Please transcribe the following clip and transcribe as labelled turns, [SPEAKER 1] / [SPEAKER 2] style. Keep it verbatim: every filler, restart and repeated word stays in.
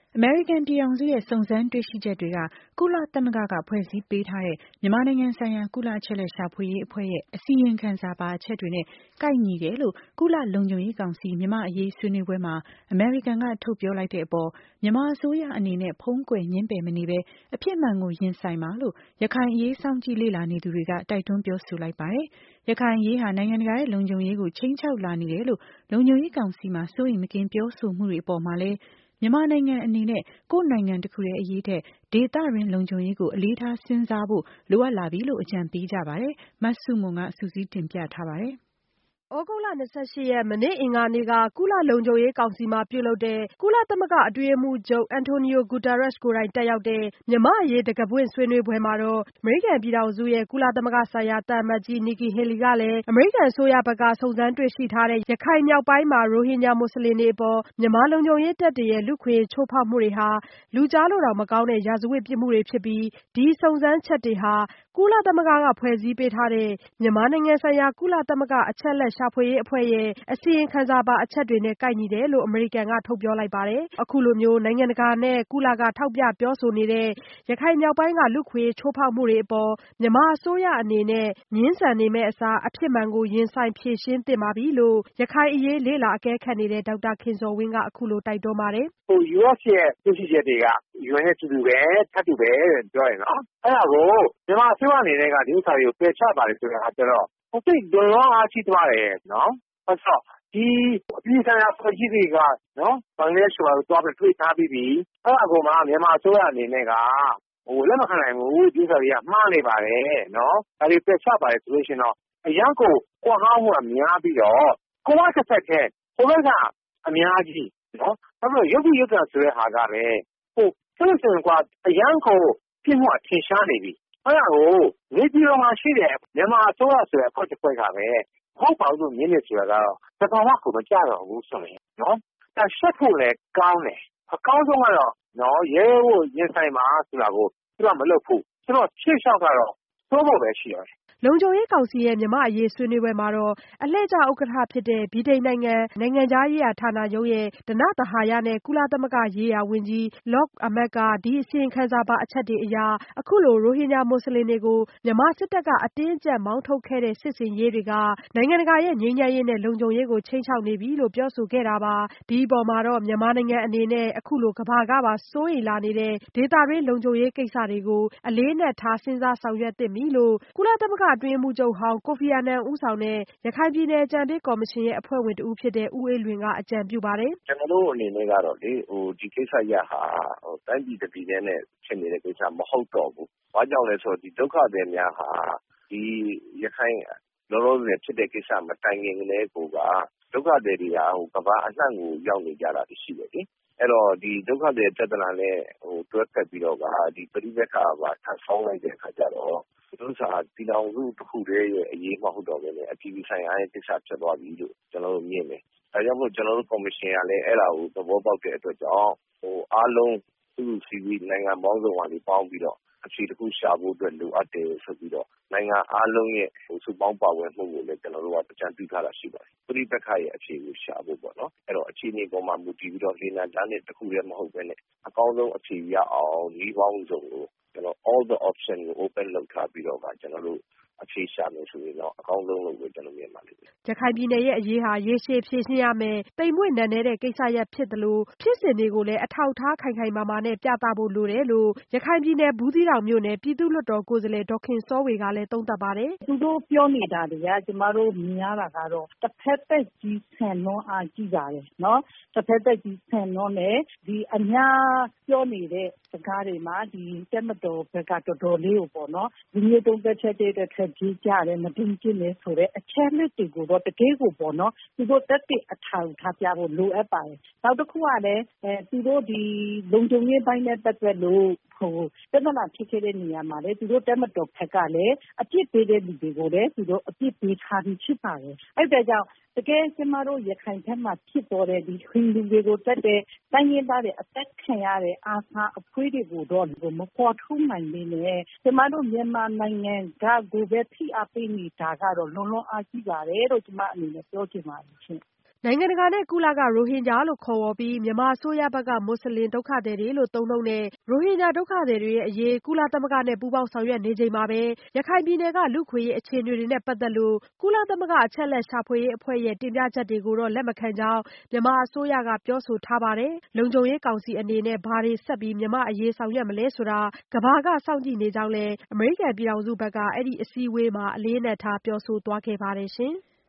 [SPEAKER 1] အမေရိကန်ပြည်ထောင်စုရဲ့စုံစမ်းတွေ့ရှိချက်တွေကကုလသမဂ္ဂကဖွဲ့စည်းပေးထားတဲ့မြန်မာနိုင်ငံဆိုင်ရာကုလအချက်အလက်ရှာဖွေရေးအဖွဲ့ရဲ့အစီရင်ခံစာပါအချက်တွေနဲ့ကိုက်ညီတယ်လို့ကုလလုံခြုံရေးကောင်စီမြန်မာအရေးဆွေးနွေးပွဲမှာအမေရိကန်ကထုတ်ပြောလိုက်တဲ့အပေါ်မြန်မာအစိုးရအနေနဲ့ဖုံးကွယ်ငြင်းပယ်မနေဘဲအဖြစ်မှန်ကိုရင်ဆိုင်ပါလို့ရခိုင်အရေးစောင့်ကြည့်လေ့လာနေသူတွေကတိုက်တွန်းပြောဆိုလိုက်ပါတယ်။ရခိုင်အရေးဟာနိုင်ငံတကာရဲ့လုံခြုံရေးကိုခြိမ်းခြောက်လာနေတယ်လို့လုံခြုံရေးကောင်စီမှာစိုးရိမ်မကင်းပြောဆိုမှုတွေအပေါ်မှာလည်းမြန်မာနိုင်ငံအနေနဲ့ကိုယ့်နိုင်ငံတစ်ခုရဲ့အရေးထက်ဒေသတွင်းလုံခြုံရေးကိုအလေးထားစဉ်းစားဖို့လိုအပ်လာပြီလို့အကြံပေးကြပါတယ်။မဆုမွန်ကစုစည်းတင်ပြထားပါတယ်။
[SPEAKER 2] သြဂုတ်လ၂၈ရက်မနေ့အင်္ဂါနေ့ကကုလလုံခြုံရေးကောင်စီမှာပြုလုပ်တဲ့ကုလသမဂ္ဂအတွင်းရေးမှူးချုပ်အန်တိုနီယိုဂူတာရက်စ်ကိုယ်တိုင်တက်ရောက်တဲ့မြန်မာ့အရေးတံခါးပွင့်ဆွေးနွေးပွဲမှာတော့အမေရိကန်ပြည်ထောင်စုရဲ့ကုလသမဂ္ဂဆိုင်ရာသံအမတ်ကြီးနီကီဟေလီကလည်းအမေရိကန်အစိုးရဘက်ကစုံစမ်းတွေ့ရှိထားတဲ့ရခိုင်မြောက်ပိုင်းမှာရိုဟင်ဂျာမွတ်စလင်တွေအပေါ်မြန်မာလုံခြုံရေးတပ်တွေရဲ့လူ့အခွင့်အရေးချိုးဖောက်မှုတွေဟာလူကြားလို့တောင်မကောင်းတဲ့ရာဇဝတ်ပြစ်မှုတွေဖြစ်ပြီးဒီစုံစမ်းချက်တွေဟာကုလသမဂ္ဂကဖွဲ့စည်းပေးထားတဲ့မြန်မာနိုင်ငံဆိုင်ရာကုလသမဂ္ဂအချက်အလက်ရှာဖွေရေးအဖွဲ့ရဲ့အစီရင်ခံစာပါအချက်တွေနဲ့ကိုက်ညီတယ်လို့အမေရိကန်ကထုတ်ပြောလိုက်ပါတယ်။အခုလိုမျိုးနိုင်ငံတကာနဲ့ကုလကထောက်ပြပြောဆိုနေတဲ့ရခိုင်မြောက်ပိုင်းကလူ့အခွင့်အရေးချိုးဖောက်မှုတွေအပေါ်မြန်မာအစိုးရအနေနဲ့ငြင်းဆန်နေမယ့်အစားအဖြစ်မှန်ကိုရင်ဆိုင်ဖြေရှင်းသင့်ပါပြီလို့ရခိုင်အရေးလေ့လာအကဲခတ်နေတဲ့ဒေါက်တာခင်ဇော်ဝင်းကအခုလိုတိုက်တွန်းပါတယ်
[SPEAKER 3] ။ဟို ယူအက်စ် ရဲ့တွေ့ရှိချက်တွေက ယူအန် နဲ့တူတူပဲထပ်တူပဲပြောရင်နော်အဲ့ဒါကိုမြန်မာအစိုးရအနေနဲ့ကဒီဥစ္စာတွေကိုပယ်ချပါတယ်ဆိုတဲ့အခါကျတော့ဟုတ်ပြီဒွန်လောအားရှိသွားတယ်နော်အဲ့တော့ဒီအပြည်ဆိုင်ရာဖွဲ့စည်းတွေကနော်ဘင်္ဂလားဒေ့ရှ်မှာသွားပြီးတွေ့ထားပြီးပြီအဲ့ဒါကိုမှမြန်မာအစိုးရအနေနဲ့ကဟိုလက်မခံနိုင်ဘူးဒီဥစ္စာတွေကမှားနေပါတယ်နော်ဒါတွေပယ်ချပါတယ်ဆိုလို့ရှိရင်တော့အရန်ကိုကွာဟမှုကများပြီးတော့ကိုယ်ကတစ်ဆက်တည်းဟိုဘက်ကအများကြီးနော်အဲ့တော့ရုပ်ရုပ်ကဆိုတဲ့ဟာကလည်းဟိုဆက်စံကွာအရန်ကိုပြင်းမှုအထင်ရှားနေပြီအဲ့ဒါကိုနေပြည်တော်မှာရှိတဲ့မြန်မာအစိုးရဆိုတဲ့အဖွဲ့တစ်ဖွဲ့ကပဲဟုတ်ပါဘူးမြင်းနေဆိုတာကတော့တဘာဝကိုမကြတော့ဘူးဆိုရင်နော်ဒါရှက်ဖို့လည်းကောင်းတယ်အကောင်းဆုံးကတော့နော်ရဲဖို့ရင်ဆိုင်ပါဆိုတာကိုသူကမလုပ်ဘူးဆိုတော့ရှေ့လျှောက်ကတော့သိုးဖို့ပဲရှိရတယ်
[SPEAKER 2] လုံခြုံရေးကောင်စီရဲ့မြန်မာအရေးဆွေးနွေးပွဲမှာတော့အလှည့်ကျဥက္ကဋ္ဌဖြစ်တဲ့ဗြိတိန်နိုင်ငံနိုင်ငံခြားရေးရာဌာနချုပ်ရဲ့ဓနသဟာယနဲ့ကုလသမဂ္ဂရေးရာဝန်ကြီးလော့ခ်အမတ်ကဒီအစီရင်ခံစာပါအချက်တွေအရအခုလိုရိုဟင်ဂျာမွတ်စလင်တွေကိုမြန်မာစစ်တပ်ကအတင်းအကျပ်မောင်းထုတ်ခဲ့တဲ့စစ်ဆင်ရေးတွေကနိုင်ငံတကာရဲ့ငြိမ်းချမ်းရေးနဲ့လုံခြုံရေးကိုခြိမ်းခြောက်နေပြီလို့ပြောဆိုခဲ့တာပါဒီအပေါ်မှာတော့မြန်မာနိုင်ငံအနေနဲ့အခုလိုကမ္ဘာကပါစိုးရိမ်လာနေတဲ့ဒေသတွင်းလုံခြုံရေးကိစ္စတွေကိုအလေးနက်ထားစဉ်းစားဆောင်ရွက်သင့်ပြီလို့ကုလသမဂ္ဂအတွင်းရေးမှူးချုပ်ဟောင်းကိုဖီအာနန်ဦးဆောင်တဲ့ရခိုင်ပြည်နယ်အကြံပေးကော်မရှင်ရဲ့အဖွဲ့ဝင်တဦးဖြစ်တဲ့ဦးအေးလွင်ကအကြံပြုပါတယ်
[SPEAKER 3] ။ကျွန်တော်တို့အနေနဲ့ကတော့လေဟိုဒီကိစ္စရဟာဟိုတိုင်းပြည်တစ်ပြည်နဲ့ဖြစ်နေတဲ့ကိစ္စမဟုတ်တော့ဘူး။ဘာကြောင့်လဲဆိုတော့ဒီဒုက္ခတွေများဟာဒီရခိုင်လောလောဆယ်ဖြစ်တဲ့ကိစ္စမတိုင်ခင်ကလေးကဒုက္ခတွေတွေကဟိုကမ္ဘာအနှံ့ကိုရောက်နေကြတာရှိတယ်လေ။အဲ့တော့ဒီဒုက္ခတွေပြဿနာနဲ့ဟိုတွဲဖက်ပြီးတော့ကဒီပရိသတ်ကပါထပ်ဆောင်လိုက်တဲ့အခါကျတော့ဒုစာပြည်တော်စုတစ်ခုတည်းရဲ့အရေးမဟုတ်တော့ဘဲနဲ့အပြည်ပြည်ဆိုင်ရာရဲ့ကိစ္စဖြစ်သွားပြီလို့ကျွန်တော်တို့မြင်တယ်။ဒါကြောင့်မို့ကျွန်တော်တို့ကော်မရှင်ကလည်းအဲ့ဒါကိုသဘောပေါက်တဲ့အတွက်ကြောင့်ဟိုအားလုံးသူ့စီဗီနိုင်ငံပေါင်းစုံကနေပေါင်းပြီးတော့အဖြေတစ်ခုရှာဖို့အတွက်လိုအပ်တယ်ဆိုပြီးတော့နိုင်ငံအားလုံးရဲ့ဟိုစုပေါင်းပါဝင်မှုကိုလည်းကျွန်တော်တို့ကကြံပြုထားတာရှိပါတယ်။ပြည်ပခါရဲ့အဖြေကိုရှာဖို့ပေါ့နော်။အဲ့တော့အခြေအနေပေါ်မှာမူတည်ပြီးတော့လေနာတန်းနဲ့တစ်ခုတည်းမဟုတ်ဘဲနဲ့အကောင်းဆုံးအဖြေရအောင်ဒီပေါင်းစုံကိုကျွန်တော် all the option ကို open လုပ်ထားပြီးတော့ကကျွန်တော်တို့အဖြေရှာမယ်ဆိုရင်တော့အကောင်းဆုံးလို့ပဲကျွန်တော်မြင်ပါလိမ့်မယ်
[SPEAKER 2] ။ရခိုင်ပြည်နယ်ရဲ့အရေးဟာရေရှည်ဖြေရှင်းရမယ်တိမ်မွေ့နက်နဲတဲ့ကိစ္စရပ်ဖြစ်တယ်လို့ဖြစ်စဉ်တွေကိုလည်းအထောက်ထားခိုင်ခိုင်မာမာနဲ့ပြသဖို့လိုတယ်လို့ရခိုင်ပြည်နယ်ဘူးသီးတောင်မြို့နယ်ပြည်သူ့လွှတ်တော်ကိုယ်စားလှယ်ဒေါ်ခင်စောဝေကလည်းသုံးသပ်ပါတယ်
[SPEAKER 4] ။သူတို့ပြောနေတာတွေကကျမတို့မြင်ရတာကတော့တစ်ဖက်သက်ကြီးဆန်လွန်းအားကြီးပါတယ်နော်။တစ်ဖက်သက်ကြီးဆန်လွန်းနဲ့ဒီအများပြောနေတဲ့စကားတွေမှာဒီတက်မတော်ဘက်ကတော်တော်လေးကိုပေါ့နော်။ဒီမျိုးတုံးသက်ချက်တဲ့ထက်ကြီးကြတယ်မတင်ကျင်နေဆိုတဲ့အချက်လက်တွေကိုတော့တကယ်ကိုပေါ့နော်။သူတို့တက်တဲ့အထောက်ထားပြဖို့လိုအပ်ပါတယ်။နောက်တစ်ခုကလည်းအဲသူတို့ဒီလုံခြုံရေးပိုင်းနဲ့ပတ်သက်လို့ဟိုတမနာဖြစ်ခဲ့တဲ့နေရာမှာလေသူတို့တက်မတော်ဖက်ကလည်းအပြစ်ပေးတဲ့လူတွေကိုလည်းသူတို့အပြစ်ပေးထားပြီးဖြစ်ပါတယ်။အဲ့ဒါကြောင့်တကယ်ကျမတို့ရခိုင်ဘက်မှာဖြစ်ပေါ်တဲ့ဒီဟိန္ဒူတွေကိုတက်တဲ့တိုင်းရင်းသားတွေအသက်ခံရတဲ့အာသာအဖွေးတွေကိုတော့မပေါ်ထုတ်နိုင်နေနဲ့ကျမတို့မြန်မာနိုင်ငံကကိုပဲဖိအားပေးနေတာကတော့လွန်လွန်အားကြီးပါတယ်လို့ကျမအနေနဲ့ပြောချင်ပါတယ်ရှင်
[SPEAKER 2] နိုင်ငံတကာနဲ့ကုလကရိုဟင်ဂျာလို့ခေါ်ဝေါ်ပြီးမြန်မာအစိုးရဘက်ကမွတ်စလင်ဒုက္ခသည်တွေလို့သုံးနှုန်းတဲ့ရိုဟင်ဂျာဒုက္ခသည်တွေရဲ့အရေးကုလသမဂ္ဂနဲ့ပူးပေါင်းဆောင်ရွက်နေချိန်မှာပဲရခိုင်ပြည်နယ်ကလူ့အခွင့်အရေးအခြေအနေတွေနဲ့ပတ်သက်လို့ကုလသမဂ္ဂအချက်အလက်ရှာဖွေရေးအဖွဲ့ရဲ့တင်ပြချက်တွေကိုတော့လက်မခံကြောင်းမြန်မာအစိုးရကပြောဆိုထားပါတယ်။ လုံခြုံရေးကောင်စီအနေနဲ့ဘာတွေဆက်ပြီးမြန်မာ့အရေးဆောင်ရွက်မလဲဆိုတာကမ္ဘာကစောင့်ကြည့်နေကြောင်းလည်းအမေရိကန်ပြည်ထောင်စုဘက်ကအဲဒီအစည်းအဝေးမှာအလေးအနက်ထားပြောဆိုသွားခဲ့ပါတယ်ရှင်။